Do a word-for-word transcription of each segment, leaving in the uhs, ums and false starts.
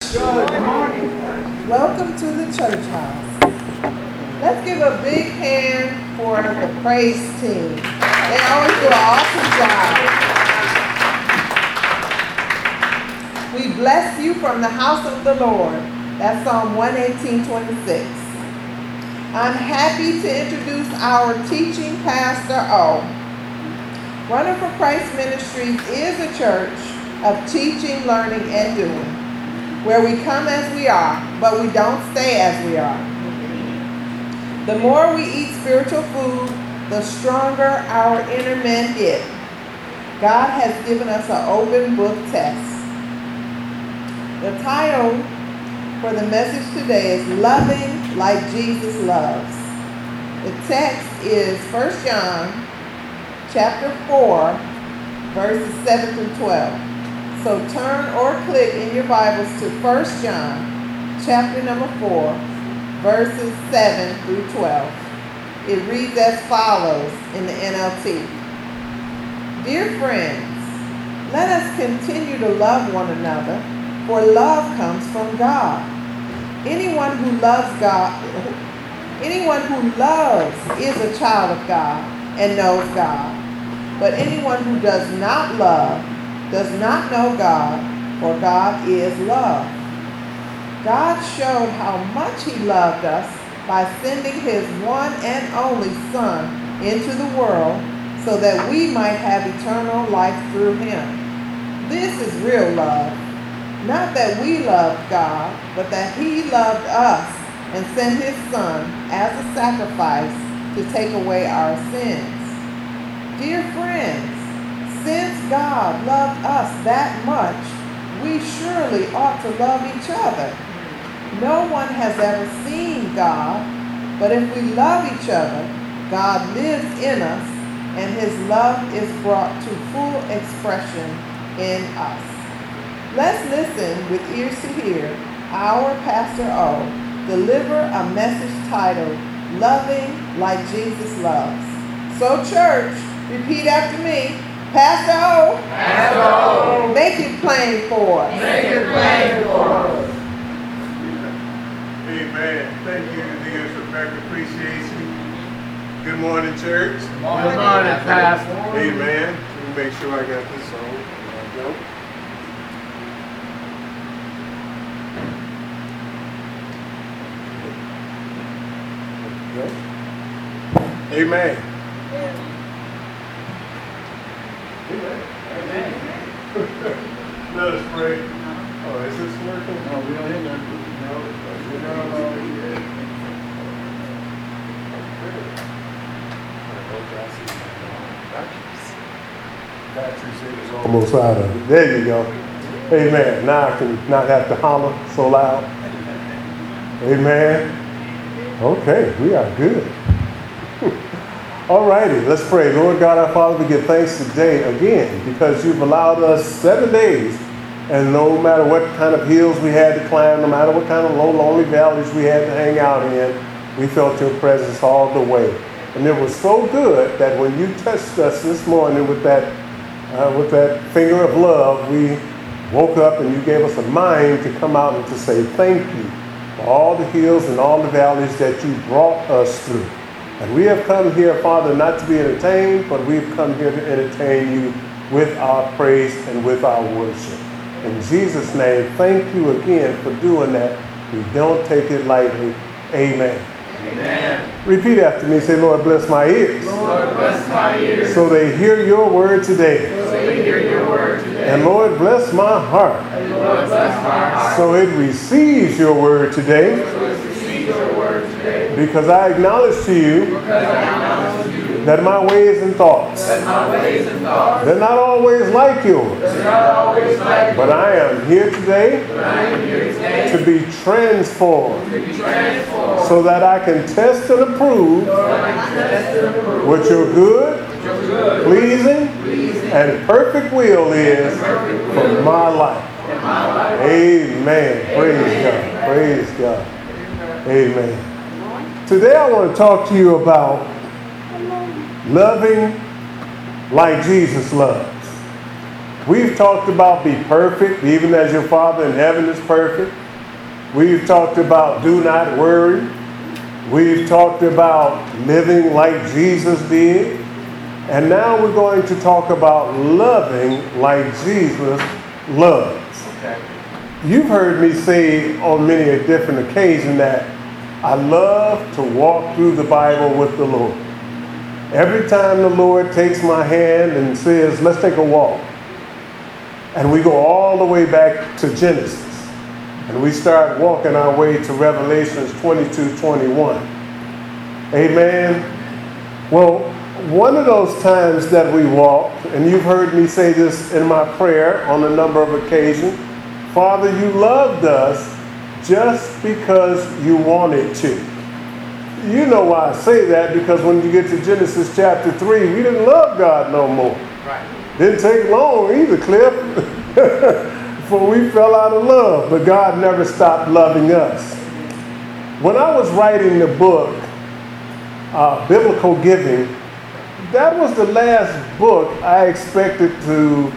Good morning. Welcome to the church house. Let's give a big hand for the praise team. They always do an awesome job. We bless you from the house of the Lord. That's Psalm one eighteen twenty-six. I'm happy to introduce our teaching pastor, O. Running for Christ Ministries is a church of teaching, learning, and doing, where we come as we are, but we don't stay as we are. The more we eat spiritual food, the stronger our inner men get. God has given us an open book test. The title for the message today is Loving Like Jesus Loves. The text is First John chapter four, verses seven through twelve. So turn or click in your Bibles to First John chapter number four, verses seven through twelve. It reads as follows in the N L T. Dear friends, let us continue to love one another, for love comes from God. Anyone who loves God, anyone who loves is a child of God and knows God. But anyone who does not love does not know God, for God is love. God showed how much he loved us by sending his one and only Son into the world so that we might have eternal life through him. This is real love. Not that we loved God, but that he loved us and sent his Son as a sacrifice to take away our sins. Dear friends, since God loved us that much, we surely ought to love each other. No one has ever seen God, but if we love each other, God lives in us, and his love is brought to full expression in us. Let's listen with ears to hear our Pastor O deliver a message titled, Loving Like Jesus Loves. So church, repeat after me. Pastor O. Pastor O. Make it plain for us. Make it plain for us. Amen. Thank you, Deacons Rebecca. Appreciate you. Good morning, church. Good morning, Pastor. Amen. Let me make sure I got this on. There we go. Amen. Amen. Amen. Let us pray. Oh, is this working? Oh, we don't hear nothing. No, no, no. Battery is almost out of it. There you go. Amen. Now I can not have to holler so loud. Amen. Okay, we are good. All righty, let's pray. Lord God, our Father, we give thanks today again because you've allowed us seven days, and no matter what kind of hills we had to climb, no matter what kind of low, lonely valleys we had to hang out in, we felt your presence all the way. And it was so good that when you touched us this morning with that, uh, with that finger of love, we woke up and you gave us a mind to come out and to say thank you for all the hills and all the valleys that you brought us through. And we have come here, Father, not to be entertained, but we've come here to entertain you with our praise and with our worship. In Jesus' name, thank you again for doing that. We don't take it lightly. Amen. Amen. Repeat after me. Say, Lord, bless my ears. Lord, bless my ears. So they hear your word today. So they hear your word today. And Lord, bless my heart. And Lord, bless my heart. So it receives your word today. So it receives your word today. Because I acknowledge to you, Because I acknowledge to you that my ways and thoughts, that my ways and thoughts, they're not always like yours. they're not always like But I am here today But I am here today to be transformed to be transformed. so that I can test and approve So I can test and approve what your good, your good, pleasing, pleasing, and perfect will is for my life. in my life. Amen. Praise God. Praise God. Amen. Today I want to talk to you about loving like Jesus loves. We've talked about be perfect, even as your Father in heaven is perfect. We've talked about do not worry. We've talked about living like Jesus did. And now we're going to talk about loving like Jesus loves. Okay. You've heard me say on many a different occasion that I love to walk through the Bible with the Lord. Every time the Lord takes my hand and says, let's take a walk. And we go all the way back to Genesis. And we start walking our way to Revelations twenty-two, twenty-one. Amen. Well, one of those times that we walk, and you've heard me say this in my prayer on a number of occasions, Father, you loved us just because you wanted to. You know why I say that, because when you get to Genesis chapter three, we didn't love God no more. Right. Didn't take long either, Cliff, before we fell out of love. But God never stopped loving us. When I was writing the book, uh, Biblical Giving, that was the last book I expected to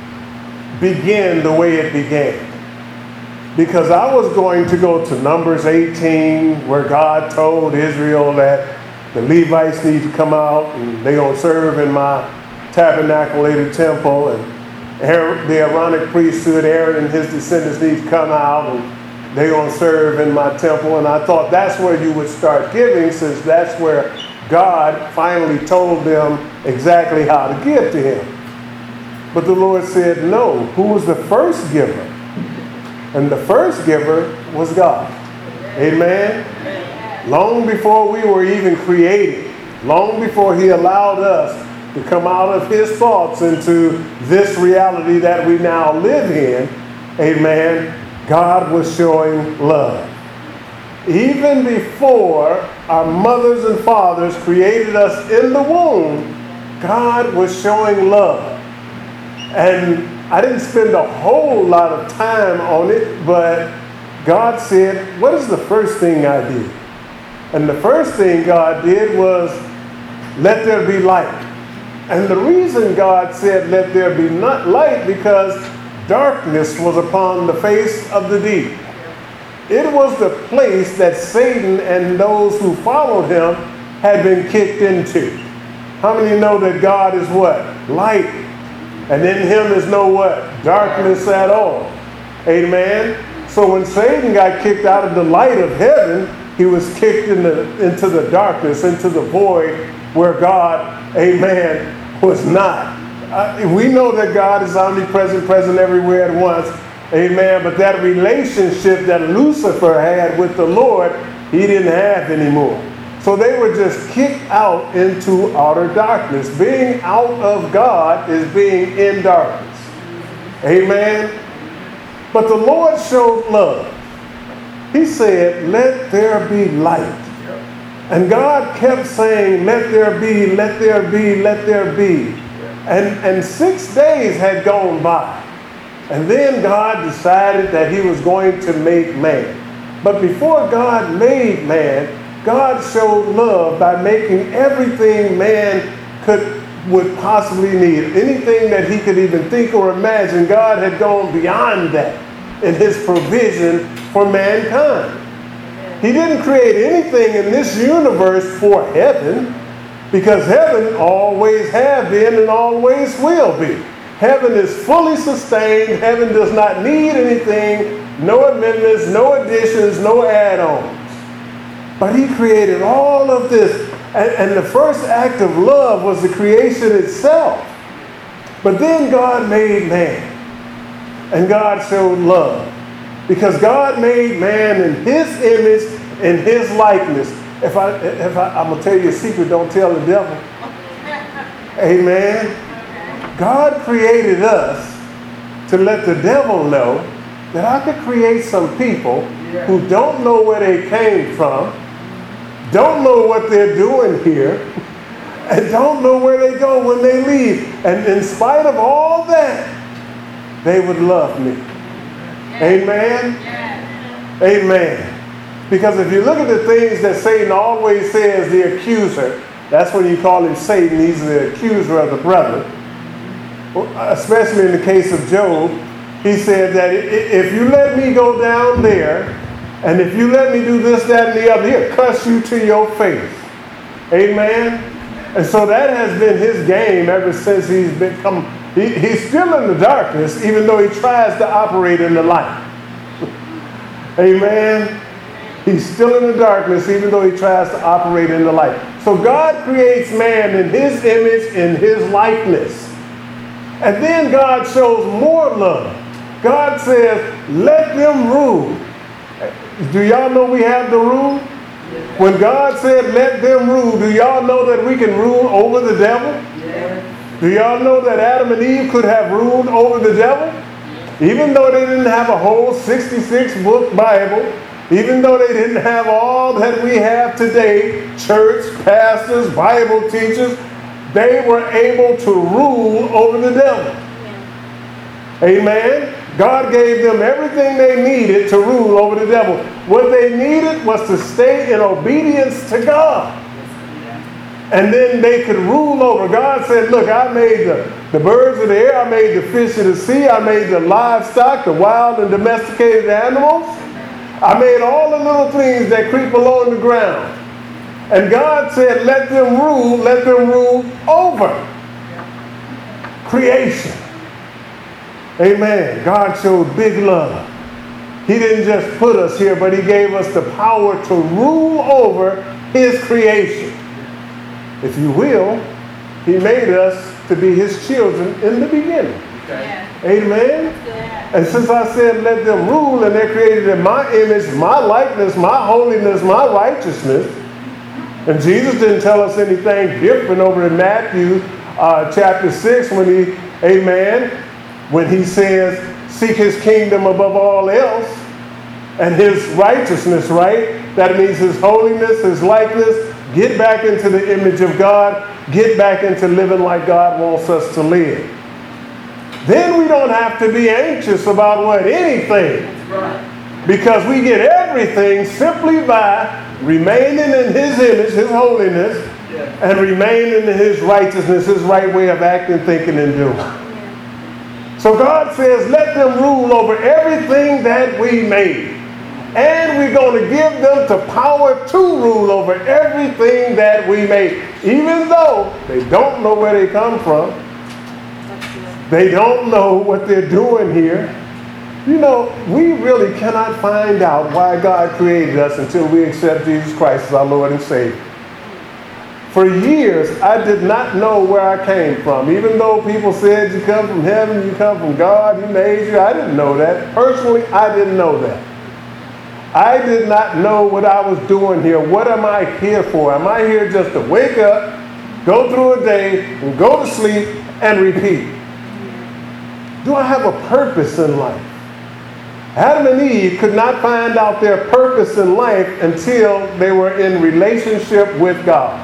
begin the way it began. Because I was going to go to Numbers eighteen, where God told Israel that the Levites need to come out and they're going to serve in my tabernaculated temple, and Aaron, the Aaronic priesthood, Aaron and his descendants need to come out and they're going to serve in my temple. And I thought that's where you would start giving, since that's where God finally told them exactly how to give to him. But the Lord said, no, who was the first giver? And the first giver was God. Amen. Long before we were even created, long before he allowed us to come out of his thoughts into this reality that we now live in, amen, God was showing love. Even before our mothers and fathers created us in the womb, God was showing love. And I didn't spend a whole lot of time on it, but God said, what is the first thing I did? And the first thing God did was, let there be light. And the reason God said, let there be not light, because darkness was upon the face of the deep. It was the place that Satan and those who followed him had been kicked into. How many know that God is what? Light. And in him is no what? Darkness at all. Amen. So when Satan got kicked out of the light of heaven, he was kicked in the, into the darkness, into the void where God, amen, was not. Uh, we know that God is omnipresent, present everywhere at once. Amen. But that relationship that Lucifer had with the Lord, he didn't have anymore. So they were just kicked out into outer darkness. Being out of God is being in darkness. Amen. But the Lord showed love. He said, let there be light. And God kept saying, let there be, let there be, let there be. And, and six days had gone by. And then God decided that he was going to make man. But before God made man, God showed love by making everything man could would possibly need. Anything that he could even think or imagine, God had gone beyond that in his provision for mankind. He didn't create anything in this universe for heaven, because heaven always have been and always will be. Heaven is fully sustained. Heaven does not need anything, no amendments, no additions, no add-ons. But he created all of this. And, and the first act of love was the creation itself. But then God made man. And God showed love. Because God made man in his image, in his likeness. If I, if I, I'm going to tell you a secret, don't tell the devil. Amen. God created us to let the devil know that I could create some people who don't know where they came from, don't know what they're doing here, and don't know where they go when they leave. And in spite of all that, they would love me. Amen? Amen. Because if you look at the things that Satan always says, the accuser, that's when you call him Satan, he's the accuser of the brethren. especially in the case of Job, he said that if you let me go down there, and if you let me do this, that, and the other, he'll cuss you to your face. Amen? And so that has been his game ever since he's become, he, he's still in the darkness, even though he tries to operate in the light. Amen? He's still in the darkness, even though he tries to operate in the light. So God creates man in his image, in his likeness. And then God shows more love. God says, let them rule. Do y'all know we have the rule? When God said, let them rule, do y'all know that we can rule over the devil? Do y'all know that Adam and Eve could have ruled over the devil? Even though they didn't have a whole sixty-six book Bible, even though they didn't have all that we have today, church, pastors, Bible teachers, they were able to rule over the devil. Amen? God gave them everything they needed to rule over the devil. What they needed was to stay in obedience to God. And then they could rule over. God said, look, I made the, the birds of the air, I made the fish of the sea, I made the livestock, the wild and domesticated animals. I made all the little things that creep along the ground. And God said, let them rule, let them rule over creation. Amen. God showed big love. He didn't just put us here, but he gave us the power to rule over his creation. If you will, he made us to be his children in the beginning. Okay. Amen. And since I said let them rule, and they're created in my image, my likeness, my holiness, my righteousness, and Jesus didn't tell us anything different over in Matthew uh, chapter six when he, amen, when he says, seek his kingdom above all else, and his righteousness, right? That means his holiness, his likeness. Get back into the image of God. Get back into living like God wants us to live. Then we don't have to be anxious about what anything. Because we get everything simply by remaining in his image, his holiness, and remaining in his righteousness, his right way of acting, thinking, and doing. So God says, let them rule over everything that we made. And we're going to give them the power to rule over everything that we made. Even though they don't know where they come from. They don't know what they're doing here. You know, we really cannot find out why God created us until we accept Jesus Christ as our Lord and Savior. For years, I did not know where I came from. Even though people said you come from heaven, you come from God, he made you. I didn't know that. Personally, I didn't know that. I did not know what I was doing here. What am I here for? Am I here just to wake up, go through a day, and go to sleep, and repeat? Do I have a purpose in life? Adam and Eve could not find out their purpose in life until they were in relationship with God.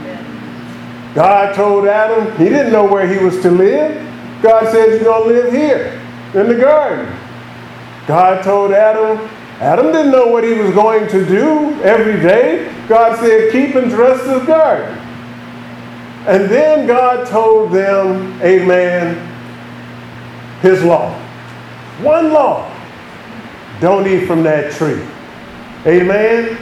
God told Adam he didn't know where he was to live. God said, you're going to live here in the garden. God told Adam, Adam didn't know what he was going to do every day. God said, keep and dress this garden. And then God told them, amen, his law. One law. Don't eat from that tree. Amen.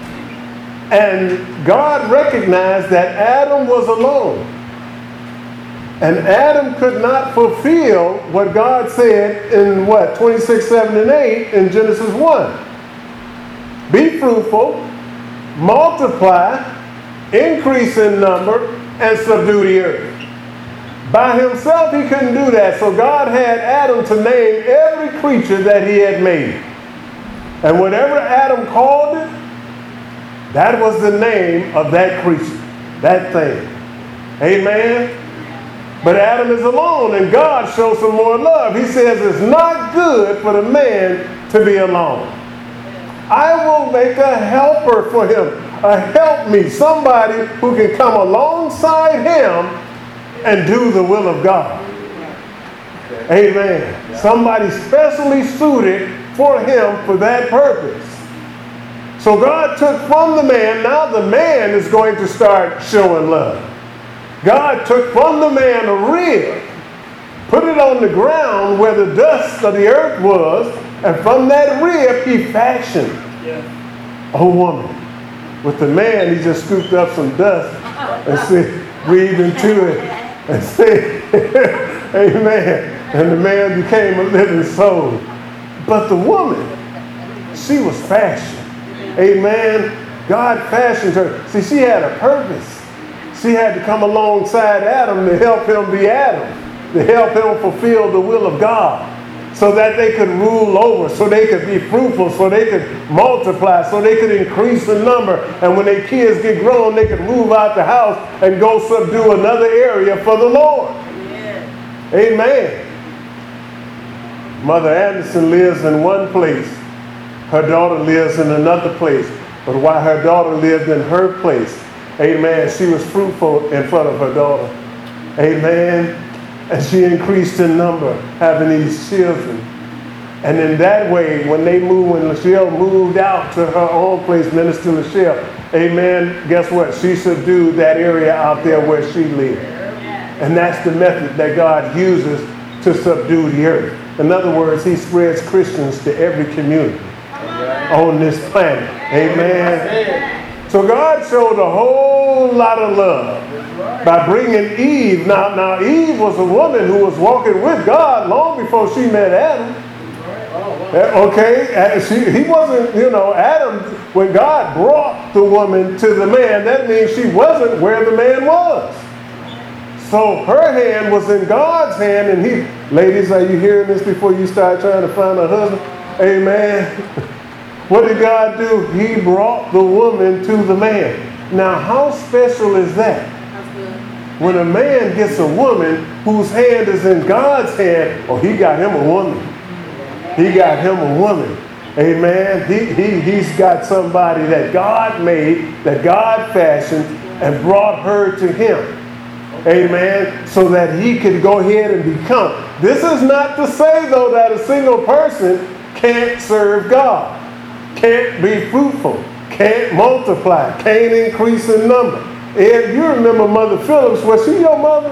And God recognized that Adam was alone. And Adam could not fulfill what God said in what? twenty-six, seven, and eight in Genesis one. Be fruitful, multiply, increase in number, and subdue the earth. By himself, he couldn't do that. So God had Adam to name every creature that he had made. And whatever Adam called it, that was the name of that creature, that thing. Amen? But Adam is alone, and God shows some more love. He says it's not good for the man to be alone. I will make a helper for him, a helpmeet, somebody who can come alongside him and do the will of God. Amen. Somebody specially suited for him for that purpose. So God took from the man, now the man is going to start showing love. God took from the man a rib put it on the ground where the dust of the earth was, and from that rib he fashioned a woman. With the man, he just scooped up some dust and said, breathed into it and said, amen. And the man became a living soul. But the woman, she was fashioned. Amen. God fashioned her. See, she had a purpose. She had to come alongside Adam to help him be Adam, to help him fulfill the will of God, so that they could rule over, so they could be fruitful, so they could multiply, so they could increase in number. And when their kids get grown, they could move out the house and go subdue another area for the Lord. Yeah. Amen. Mother Anderson lives in one place. Her daughter lives in another place. But while her daughter lived in her place, amen, she was fruitful in front of her daughter. Amen. And she increased in number, having these children. And in that way, when they moved, when Lachelle moved out to her own place, Minister Lachelle, amen, guess what? She subdued that area out there where she lived. And that's the method that God uses to subdue the earth. In other words, he spreads Christians to every community on this planet. Amen. So God showed a whole lot of love by bringing Eve. Now, now Eve was a woman who was walking with God long before she met Adam. Okay, she, he wasn't, you know, Adam, when God brought the woman to the man, that means she wasn't where the man was. So her hand was in God's hand, and he, ladies, are you hearing this before you start trying to find a husband? Amen. What did God do? He brought the woman to the man. Now, how special is that? When a man gets a woman whose hand is in God's hand, oh, he got him a woman. He got him a woman. Amen. He, he, he's got somebody that God made, that God fashioned, and brought her to him. Amen. So that he could go ahead and become. This is not to say, though, that a single person can't serve God, can't be fruitful, can't multiply, can't increase in number. Ed, you remember Mother Phillips. Was she your mother?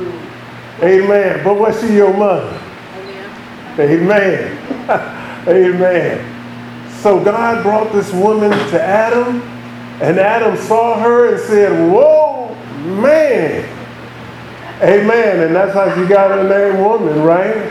Amen. But was she your mother? Amen. Amen. So God brought this woman to Adam, and Adam saw her and said, whoa, man. Amen. And that's how she got her name woman, right?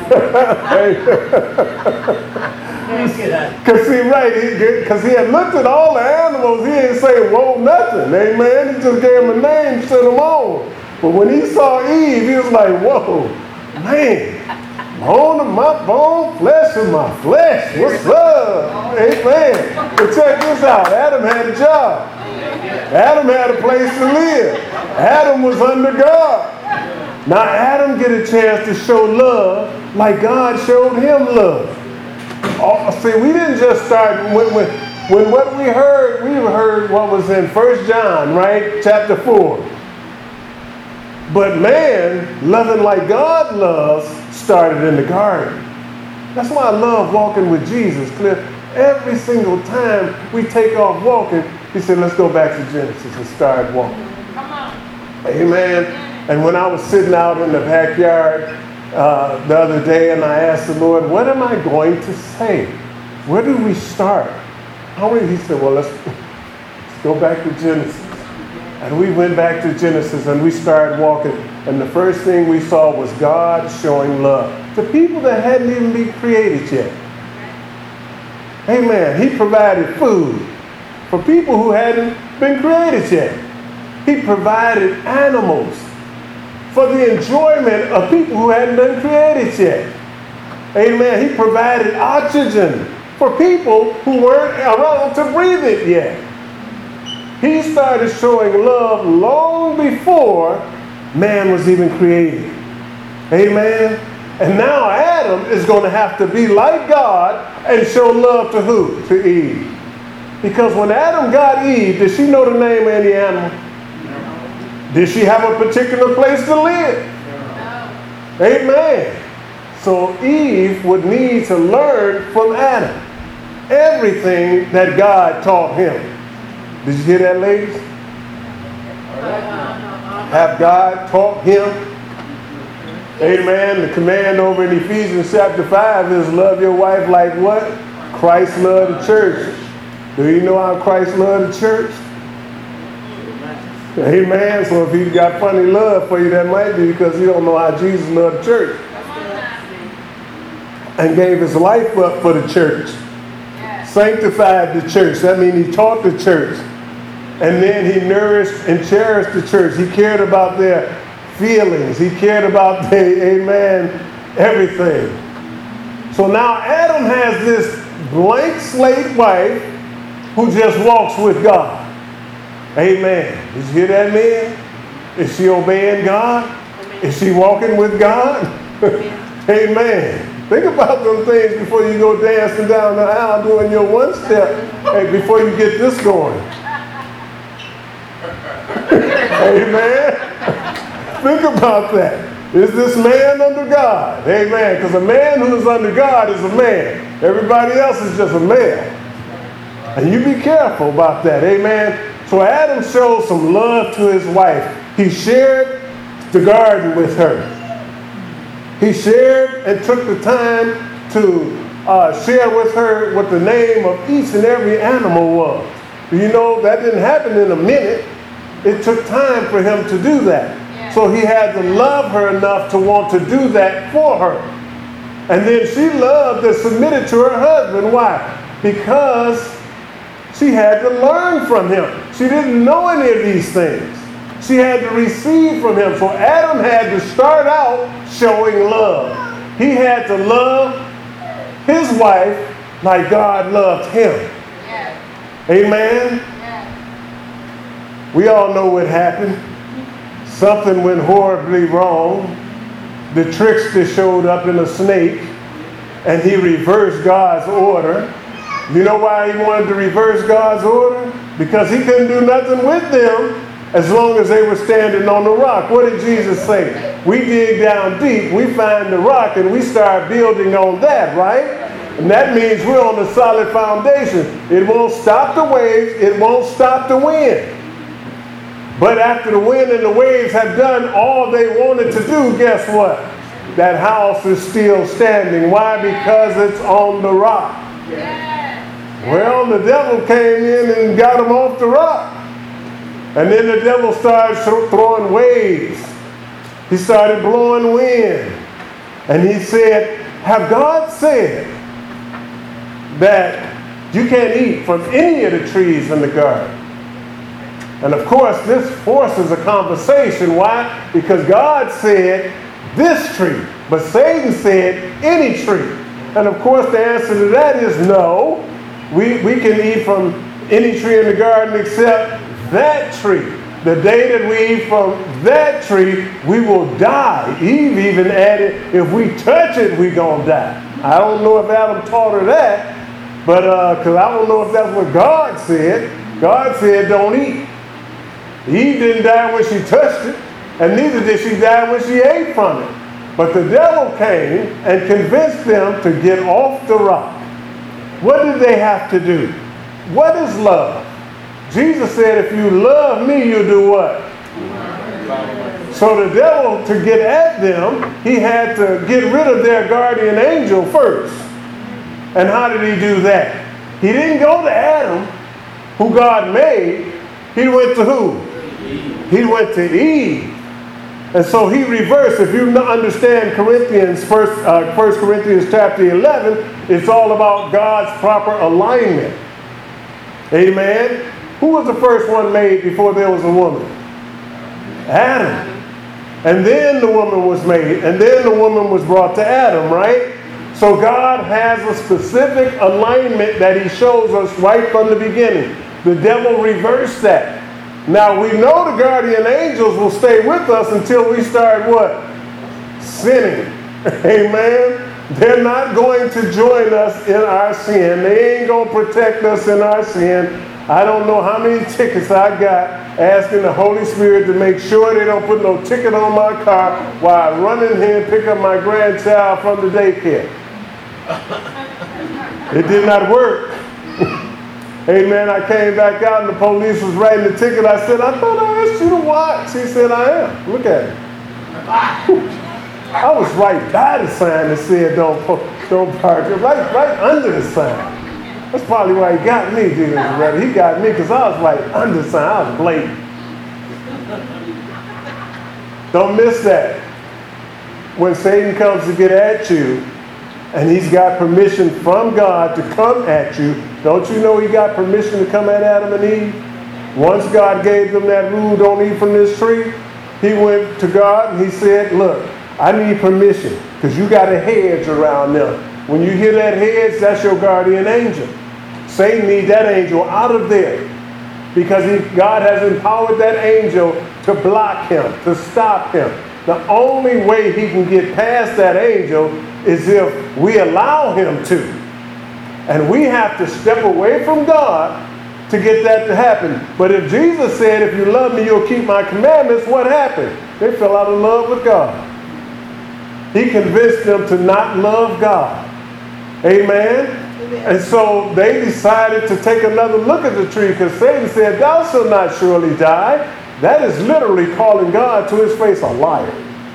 Because see, right, because he, he had looked at all the animals, he didn't say, whoa, nothing. Amen. He just gave them a name, set them on. But when he saw Eve, he was like, whoa, man. Bone of my bone, flesh of my flesh. What's up? Amen. But check this out. Adam had a job. Adam had a place to live. Adam was under God. Now Adam get a chance to show love like God showed him love. Oh, see, we didn't just start, when, when, when what we heard, we heard what was in First John, right? Chapter four. But man, loving like God loves, started in the garden. That's why I love walking with Jesus, Cliff. Every single time we take off walking, he said, let's go back to Genesis and start walking. Come on. Amen. And when I was sitting out in the backyard uh, the other day, and I asked the Lord, what am I going to say? Where do we start? How many? He said, well, let's, let's go back to Genesis. And we went back to Genesis and we started walking. And the first thing we saw was God showing love to people that hadn't even been created yet. Amen. He provided food for people who hadn't been created yet. He provided animals for the enjoyment of people who hadn't been created yet. Amen. He provided oxygen for people who weren't around to breathe it yet. He started showing love long before man was even created. Amen. And now Adam is going to have to be like God and show love to who? To Eve. Because when Adam got Eve, did she know the name of any animal? No. Did she have a particular place to live? No. Amen. So Eve would need to learn from Adam everything that God taught him. Did you hear that, ladies? Have God taught him Amen. The command over in Ephesians chapter five is love your wife like what? Christ loved the church. Do you know how Christ loved the church? Amen. So if he's got funny love for you, that might be because you don't know how Jesus loved the church and gave his life up for the church. Sanctified the church. That means he taught the church. And then he nourished and cherished the church. He cared about their feelings. He cared about their, amen, everything. So now Adam has this blank slate wife who just walks with God. Amen. Did you hear that, man? Is she obeying God? Is she walking with God? Amen. Think about them things before you go dancing down the aisle doing your one step. Hey, before you get this going. Amen. Think about that. Is this man under God? Amen. Because a man who is under God is a man. Everybody else is just a male. And you be careful about that. Amen. So Adam showed some love to his wife. He shared the garden with her. He shared and took the time to uh, share with her what the name of each and every animal was. You know, that didn't happen in a minute. It took time for him to do that. Yeah. So he had to love her enough to want to do that for her. And then she loved and submitted to her husband. Why? Because she had to learn from him. She didn't know any of these things. She had to receive from him. So Adam had to start out showing love. He had to love his wife like God loved him. Yeah. Amen? Yeah. We all know what happened. Something went horribly wrong. The trickster showed up in a snake and he reversed God's order. You know why he wanted to reverse God's order? Because he couldn't do nothing with them as long as they were standing on the rock. What did Jesus say? We dig down deep, we find the rock, and we start building on that, right? And that means we're on a solid foundation. It won't stop the waves, it won't stop the wind. But after the wind and the waves have done all they wanted to do, guess what? That house is still standing. Why? Because it's on the rock. Well, the devil came in and got him off the rock. And then the devil started throwing waves. He started blowing wind. And he said, have God said that you can't eat from any of the trees in the garden? And of course, this forces a conversation. Why? Because God said this tree, but Satan said any tree. And of course, the answer to that is no. We, we can eat from any tree in the garden except that tree. The day that we eat from that tree, we will die. Eve even added, if we touch it, we're going to die. I don't know if Adam taught her that, but because uh, I don't know if that's what God said. God said don't eat. Eve didn't die when she touched it, and neither did she die when she ate from it. But the devil came and convinced them to get off the rock. What did they have to do? What is love? Jesus said, if you love me, you'll do what? So the devil, to get at them, he had to get rid of their guardian angel first. And how did he do that? He didn't go to Adam, who God made. He went to who? He went to Eve. And so he reversed. If you understand Corinthians, first, uh, First Corinthians chapter eleven, it's all about God's proper alignment. Amen. Who was the first one made before there was a woman? Adam. And then the woman was made. And then the woman was brought to Adam, right? So God has a specific alignment that he shows us right from the beginning. The devil reversed that. Now we know the guardian angels will stay with us until we start what? Sinning. Amen. They're not going to join us in our sin. They ain't going to protect us in our sin. I don't know how many tickets I got asking the Holy Spirit to make sure they don't put no ticket on my car while I run in here and pick up my grandchild from the daycare. It did not work. Amen. I came back out and the police was writing the ticket. I said, I thought I asked you to watch. He said, I am. Look at it. I was right by the sign that said don't don't park. Right, right under the sign. That's probably why he got me, Jesus Loretta. He got me because I was right under the sign. I was blatant. Don't miss that. When Satan comes to get at you, and he's got permission from God to come at you, don't you know he got permission to come at Adam and Eve? Once God gave them that rule, don't eat from this tree, he went to God and he said, look, I need permission because you got a hedge around them. When you hear that hedge, that's your guardian angel. Satan needs that angel out of there because he, God has empowered that angel to block him, to stop him. The only way he can get past that angel is if we allow him to. And we have to step away from God to get that to happen. But if Jesus said, if you love me, you'll keep my commandments, what happened? They fell out of love with God. He convinced them to not love God. Amen? Amen. And so they decided to take another look at the tree because Satan said, thou shalt not surely die. That is literally calling God to his face a liar.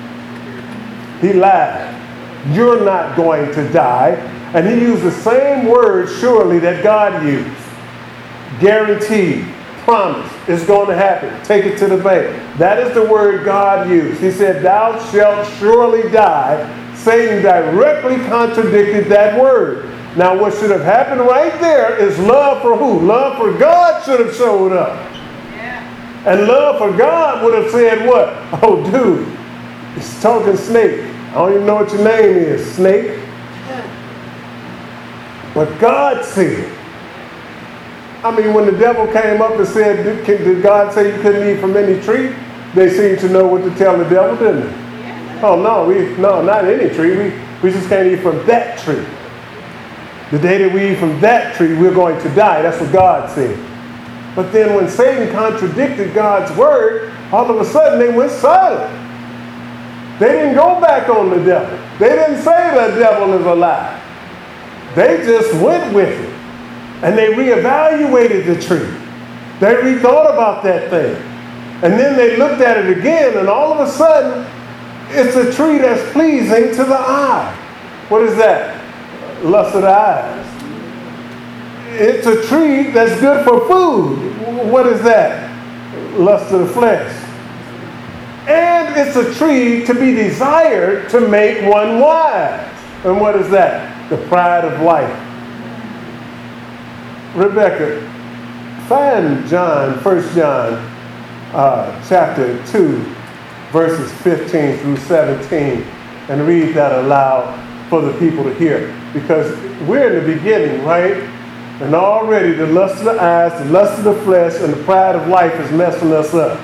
He lied. You're not going to die. And he used the same word, surely, that God used. Guaranteed. Promise. It's going to happen. Take it to the bank. That is the word God used. He said, thou shalt surely die. Satan directly contradicted that word. Now, what should have happened right there is love for who? Love for God should have showed up. Yeah. And love for God would have said what? Oh, dude, it's talking snake. I don't even know what your name is, snake. Yeah. But God said, I mean, when the devil came up and said, did, did God say you couldn't eat from any tree? They seemed to know what to tell the devil, didn't they? Yeah. Oh, no, we no, not any tree. We, we just can't eat from that tree. The day that we eat from that tree, we're going to die. That's what God said. But then when Satan contradicted God's word, all of a sudden they went silent. They didn't go back on the devil. They didn't say the devil is a lie. They just went with it. And they reevaluated the tree. They rethought about that thing. And then they looked at it again, and all of a sudden, it's a tree that's pleasing to the eye. What is that? Lust of the eyes. It's a tree that's good for food. What is that? Lust of the flesh. And it's a tree to be desired to make one wise. And what is that? The pride of life. Rebecca, find John, First John, uh, chapter two, verses fifteen through seventeen, and read that aloud for the people to hear. Because we're in the beginning, right? And already the lust of the eyes, the lust of the flesh, and the pride of life is messing us up.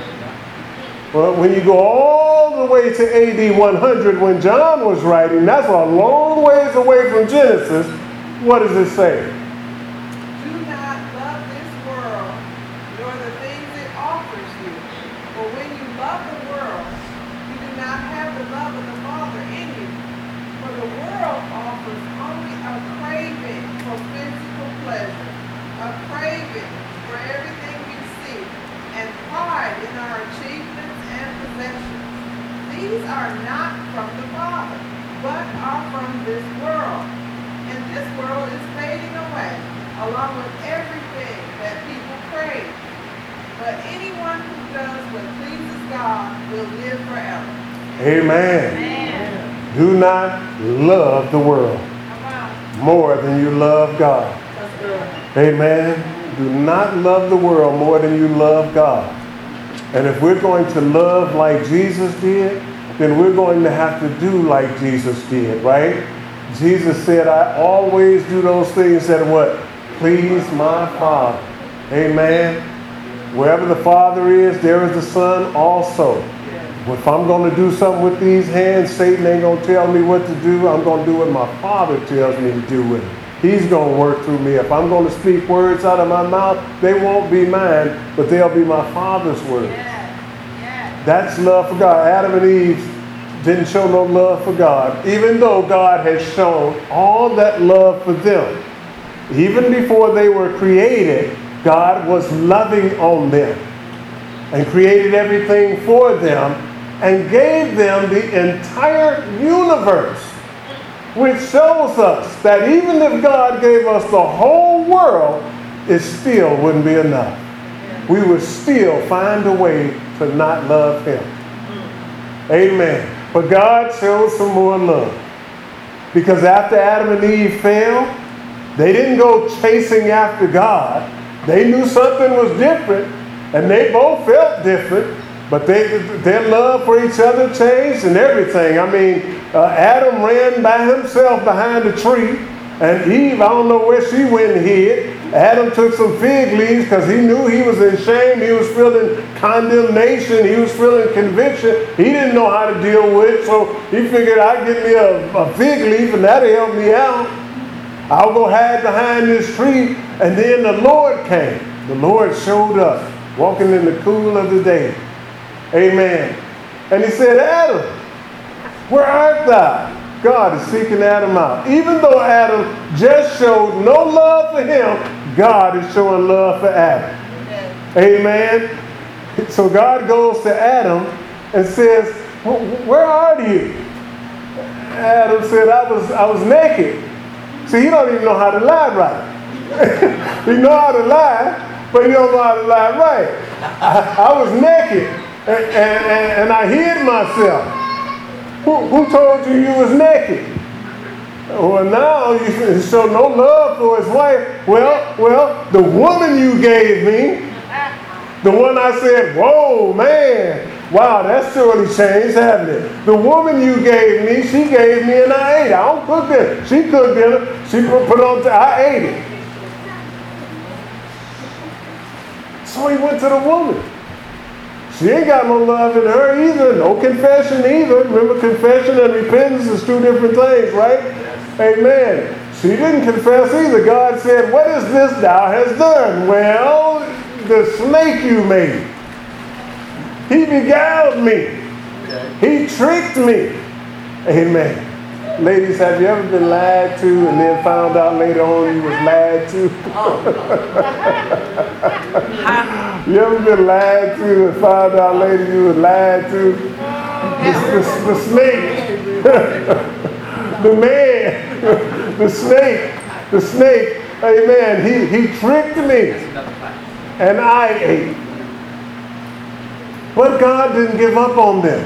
Well, when you go all the way to A D one hundred, when John was writing, that's a long ways away from Genesis. What does it say? Do not love this world, nor the things it offers you. For when you love the world, you do not have the love of the Father in you. For the world offers only a craving for physical pleasure, a craving for everything we see, and pride in our achievements and possessions. These are not from the Father, but are from this world. And this world is fading away, along with everything that people crave. But anyone who does what pleases God will live forever. Amen. Amen. Do not love the world more than you love God. That's good. Amen. Do not love the world more than you love God. And if we're going to love like Jesus did, then we're going to have to do like Jesus did, right? Jesus said, I always do those things that what? Please my Father. Amen. Wherever the Father is, there is the Son also. If I'm going to do something with these hands, Satan ain't going to tell me what to do. I'm going to do what my Father tells me to do with it. He's going to work through me. If I'm going to speak words out of my mouth, they won't be mine, but they'll be my Father's words. Yeah. Yeah. That's love for God. Adam and Eve didn't show no love for God, even though God had shown all that love for them. Even before they were created, God was loving on them and created everything for them. and gave them the entire universe, which shows us that even if God gave us the whole world, it still wouldn't be enough. We would still find a way to not love him. Amen. But God showed some more love. Because after Adam and Eve fell, they didn't go chasing after God. They knew something was different, and they both felt different, but they, their love for each other changed and everything. I mean, uh, Adam ran by himself behind a tree, and Eve, I don't know where she went and hid. Adam took some fig leaves because he knew he was in shame. He was feeling condemnation. He was feeling conviction. He didn't know how to deal with it, so he figured I'd get me a, a fig leaf and that'll help me out. I'll go hide behind this tree. And then the Lord came. The Lord showed up, walking in the cool of the day. Amen. And he said, Adam, where art thou? God is seeking Adam out. Even though Adam just showed no love for him, God is showing love for Adam. Amen. Amen. So God goes to Adam and says, where are you? Adam said, I was, I was naked. See, he don't even know how to lie right. He know how to lie, but he don't know how to lie right. I, I was naked, and, and, and, and I hid myself. Who, who told you you was naked? Well, now you show no love for his wife. Well, well, the woman you gave me, the one I said, whoa, man, wow, that's surely changed, hasn't it? The woman you gave me, she gave me and I ate it. I don't cook dinner. She cooked dinner. She put, put on, I ate it. So he went to the woman. She ain't got no love in her either. No confession either. Remember, confession and repentance is two different things, right? Amen. She didn't confess either. God said, what is this thou hast done? Well, the snake you made. He beguiled me. He tricked me. Amen. Ladies, have you ever been lied to and then found out later on you was lied to? You ever been lied to and found out later you was lied to? The, the, the snake, the man, the snake, the snake, amen, he, he tricked me and I ate. But God didn't give up on them.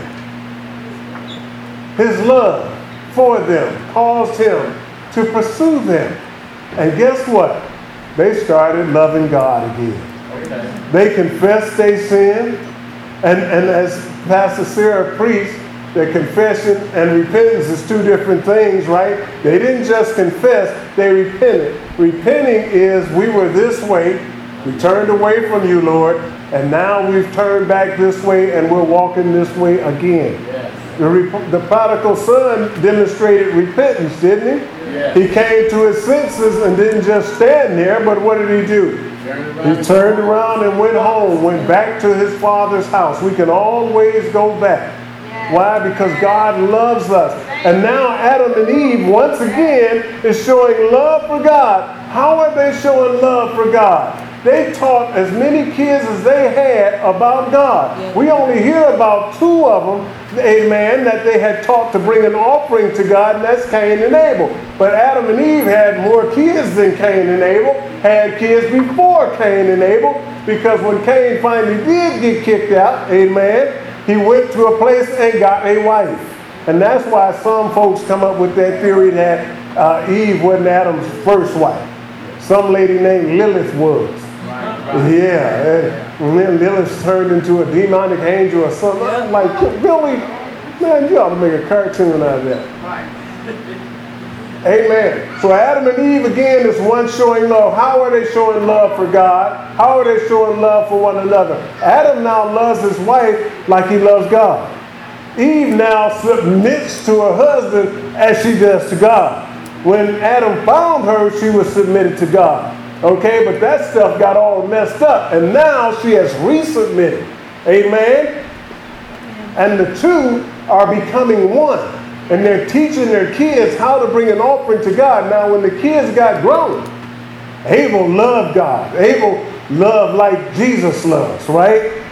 His love for them caused him to pursue them. And guess what? They started loving God again. Okay. They confessed their sin. And, and as Pastor Sarah preached, that confession and repentance is two different things, right? They didn't just confess, they repented. Repenting is we were this way, we turned away from you, Lord, and now we've turned back this way and we're walking this way again. Yes. The, the prodigal son demonstrated repentance, didn't he? Yes. He came to his senses and didn't just stand there, but what did he do? He turned around and went home, went back to his father's house. We can always go back. Why? Because God loves us. And now Adam and Eve, once again, is showing love for God. How are they showing love for God? They taught as many kids as they had about God. We only hear about two of them, amen, that they had taught to bring an offering to God, and that's Cain and Abel. But Adam and Eve had more kids than Cain and Abel, had kids before Cain and Abel, because when Cain finally did get kicked out, amen, he went to a place and got a wife. And that's why some folks come up with that theory that uh, Eve wasn't Adam's first wife. Some lady named Lilith was. Yeah, and then Lilith turned into a demonic angel or something. I'm like, really? Man, you ought to make a cartoon out of that. Amen. So Adam and Eve again is one showing love. How are they showing love for God? How are they showing love for one another? Adam now loves his wife like he loves God. Eve now submits to her husband as she does to God. When Adam found her, she was submitted to God. Okay, but that stuff got all messed up, and now she has resubmitted. Amen? And the two are becoming one, and they're teaching their kids how to bring an offering to God. Now, when the kids got grown, Abel loved God. Abel loved like Jesus loves, right?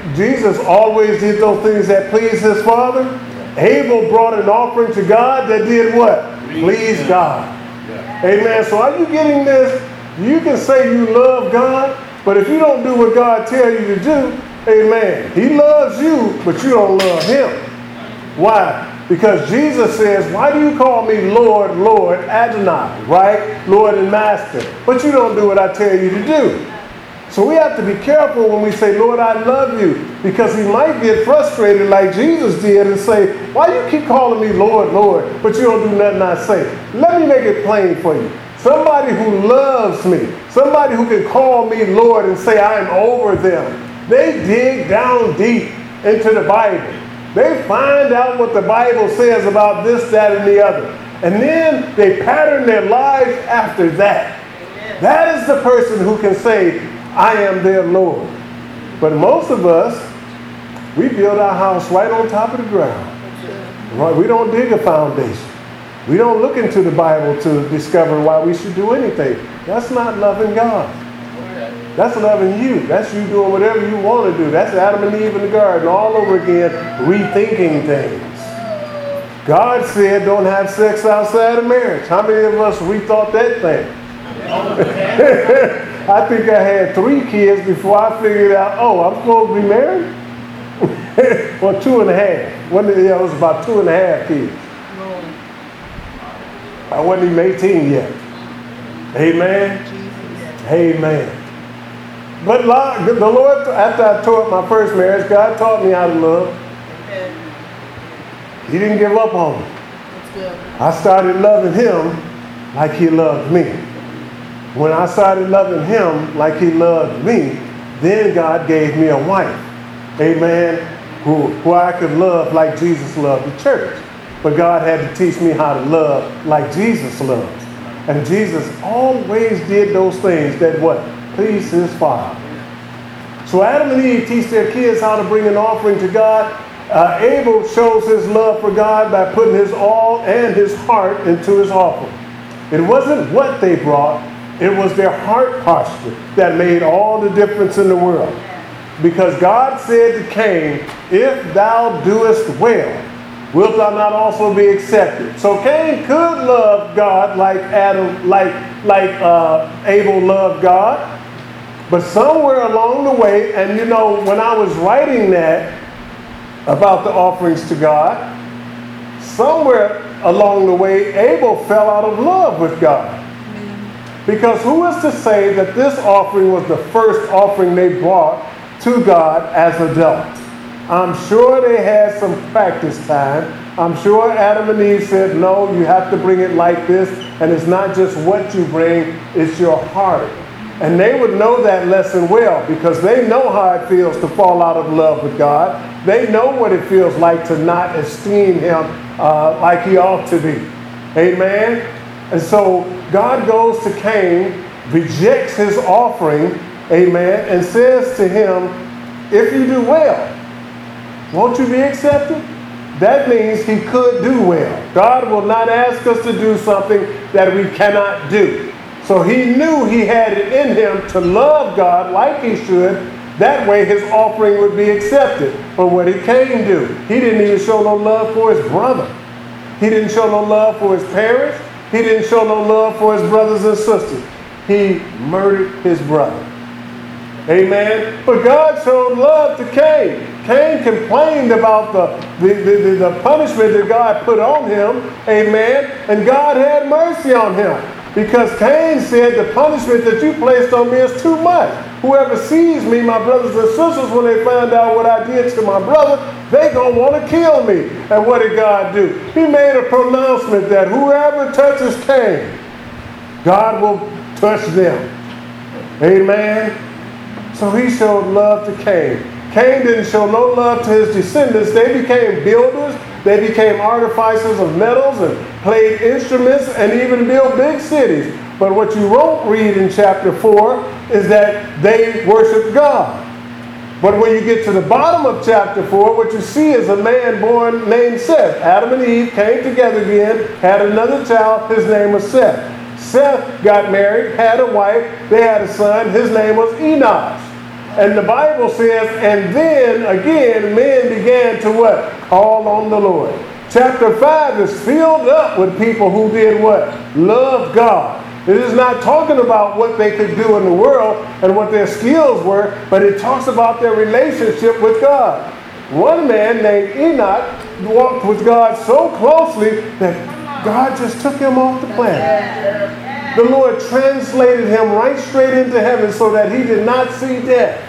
Jesus always did those things that pleased his Father. Abel brought an offering to God that did what? Please God. Amen. So are you getting this? You can say you love God, but if you don't do what God tells you to do, amen, he loves you, but you don't love him. Why? Because Jesus says, why do you call me Lord, Lord, Adonai, right? Lord and Master. But you don't do what I tell you to do. So we have to be careful when we say, Lord, I love you. Because he might get frustrated like Jesus did and say, why you keep calling me Lord, Lord, but you don't do nothing I say? Let me make it plain for you. Somebody who loves me, somebody who can call me Lord and say I am over them, they dig down deep into the Bible. They find out what the Bible says about this, that, and the other. And then they pattern their lives after that. Amen. That is the person who can say, I am their Lord. But most of us, we build our house right on top of the ground. Right? We don't dig a foundation. We don't look into the Bible to discover why we should do anything. That's not loving God. That's loving you. That's you doing whatever you want to do. That's Adam and Eve in the garden all over again, rethinking things. God said don't have sex outside of marriage. How many of us rethought that thing? I think I had three kids before I figured out, oh, I'm supposed to be married? Well, two and a half. One, yeah, it was about two and a half kids. I wasn't even eighteen yet. Amen. Amen. But the Lord, after I tore up my first marriage, God taught me how to love. He didn't give up on me. I started loving him like he loved me. When I started loving him like he loved me, then God gave me a wife. Amen. Who, who I could love like Jesus loved the church. But God had to teach me how to love like Jesus loves. And Jesus always did those things that what? Pleased his Father. So Adam and Eve teach their kids how to bring an offering to God. Uh, Abel shows his love for God by putting his all and his heart into his offering. It wasn't what they brought. It was their heart posture that made all the difference in the world. Because God said to Cain, if thou doest well, wilt thou not also be accepted? So Cain could love God like Adam, like, like uh, Abel loved God. But somewhere along the way, and you know, when I was writing that about the offerings to God, somewhere along the way, Abel fell out of love with God. Because who is to say that this offering was the first offering they brought to God as adults? I'm sure they had some practice time. I'm sure Adam and Eve said, no, you have to bring it like this. And it's not just what you bring, it's your heart. And they would know that lesson well because they know how it feels to fall out of love with God. They know what it feels like to not esteem him uh, like he ought to be. Amen? And so God goes to Cain, rejects his offering, amen, and says to him, if you do well, won't you be accepted? That means he could do well. God will not ask us to do something that we cannot do. So he knew he had it in him to love God like he should. That way his offering would be accepted. But what did Cain do? He didn't even show no love for his brother. He didn't show no love for his parents. He didn't show no love for his brothers and sisters. He murdered his brother. Amen. But God showed love to Cain. Cain complained about the, the, the, the punishment that God put on him. Amen. And God had mercy on him. Because Cain said, the punishment that you placed on me is too much. Whoever sees me, my brothers and sisters, when they find out what I did to my brother, they going to want to kill me. And what did God do? He made a pronouncement that whoever touches Cain, God will touch them. Amen. So he showed love to Cain. Cain didn't show no love to his descendants. They became builders. They became artificers of metals and played instruments and even built big cities. But what you won't read in chapter four is that they worshiped God. But when you get to the bottom of chapter four, what you see is a man born named Seth. Adam and Eve came together again, had another child. His name was Seth. Seth got married, had a wife. They had a son. His name was Enosh. And the Bible says, and then again, men began to what? Call on the Lord. Chapter five is filled up with people who did what? Love God. It is not talking about what they could do in the world and what their skills were, but it talks about their relationship with God. One man named Enoch walked with God so closely that God just took him off the planet. The Lord translated him right straight into heaven so that he did not see death.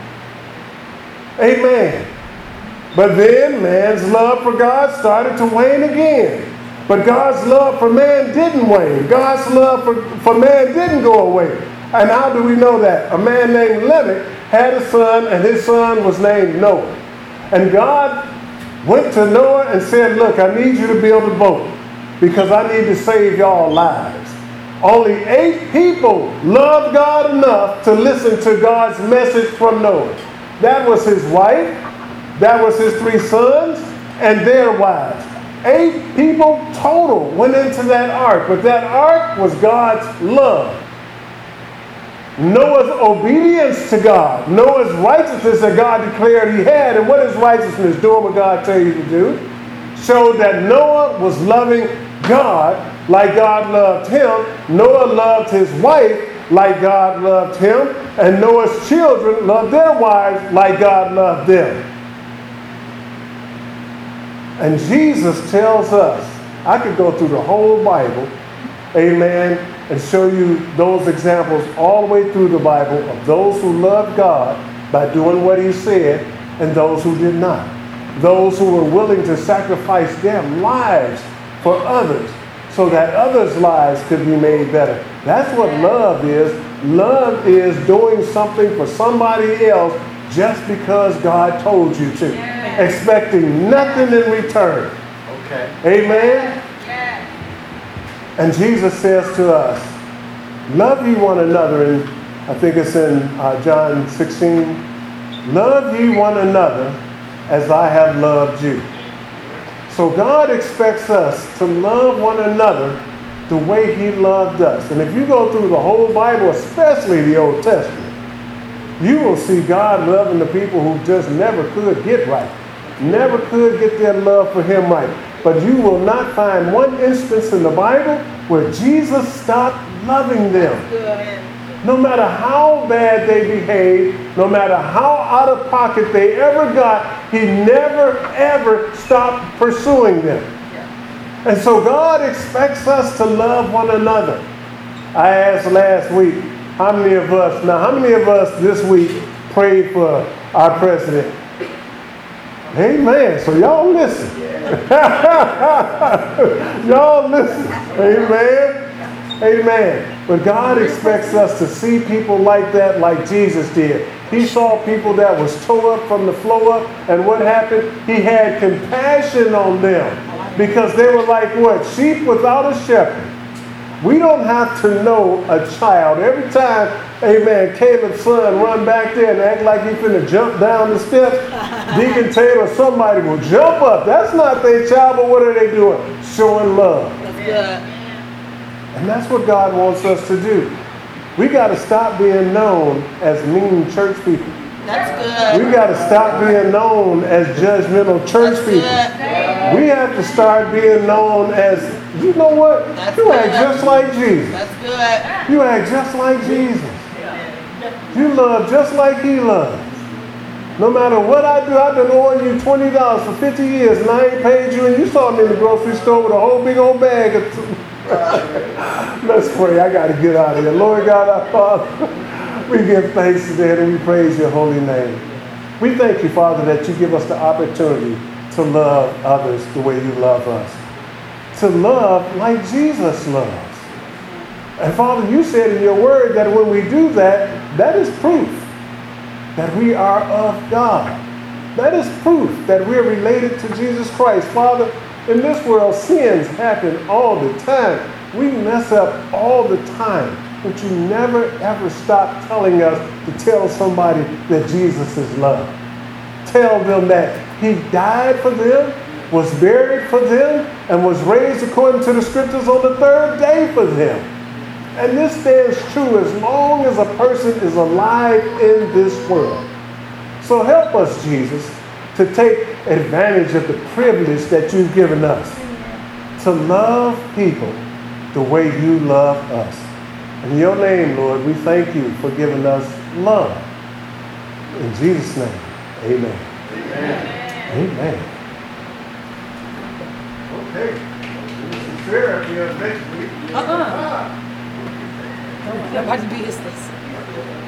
Amen. But then man's love for God started to wane again. But God's love for man didn't wane. God's love for, for man didn't go away. And how do we know that? A man named Lamech had a son, and his son was named Noah. And God went to Noah and said, look, I need you to build a boat because I need to save y'all lives. Only eight people loved God enough to listen to God's message from Noah. That was his wife, that was his three sons, and their wives. Eight people total went into that ark, but that ark was God's love. Noah's obedience to God, Noah's righteousness that God declared he had, and what is righteousness? Doing what God tell you to do, showed that Noah was loving God like God loved him. Noah loved his wife like God loved him, and Noah's children loved their wives like God loved them. And Jesus tells us, I could go through the whole Bible, amen, and show you those examples all the way through the Bible of those who loved God by doing what he said and those who did not. Those who were willing to sacrifice their lives for others so that others' lives could be made better. That's what love is. Love is doing something for somebody else just because God told you to, yeah. Expecting nothing in return. Okay. Amen? Yeah. And Jesus says to us, love ye one another, and I think it's in uh, John sixteen, love ye one another as I have loved you. So God expects us to love one another the way he loved us. And if you go through the whole Bible, especially the Old Testament, you will see God loving the people who just never could get right, never could get their love for him right. But you will not find one instance in the Bible where Jesus stopped loving them. No matter how bad they behaved, no matter how out of pocket they ever got, he never, ever stopped pursuing them. And so God expects us to love one another. I asked last week, how many of us, now how many of us this week prayed for our president? Amen. So y'all listen. Y'all listen. Amen. Amen. But God expects us to see people like that, like Jesus did. He saw people that was tore up from the floor up, and what happened? He had compassion on them because they were like what? Sheep without a shepherd. We don't have to know a child. Every time, amen, Caleb's son run back there and act like he's finna jump down the steps, Deacon Taylor, somebody will jump up. That's not their child, but what are they doing? Showing love. That's good. And that's what God wants us to do. We got to stop being known as mean church people. That's good. We got to stop being known as judgmental church That's people. Good. We have to start being known as, you know what? That's you act good. Just like Jesus. That's good. You act just like Jesus. You love just like he loves. No matter what I do, I've been owing you twenty dollars for fifty years and I ain't paid you, and you saw me in the grocery store with a whole big old bag of Let's pray. I got to get out of here. Lord God, our Father, we give thanks today and we praise your holy name. We thank you, Father, that you give us the opportunity to love others the way you love us. To love like Jesus loves. And Father, you said in your word that when we do that, that is proof that we are of God. That is proof that we're related to Jesus Christ. Father, in this world, sins happen all the time. We mess up all the time. But you never, ever stop telling us to tell somebody that Jesus is love. Tell them that he died for them, was buried for them, and was raised according to the scriptures on the third day for them. And this stands true as long as a person is alive in this world. So help us, Jesus, to take advantage of the privilege that you've given us to love people the way you love us. In your name, Lord, we thank you for giving us love. In Jesus' name, amen. Amen. Amen. Okay. Mister Sarah, here next week. Uh-uh. Nobody's business.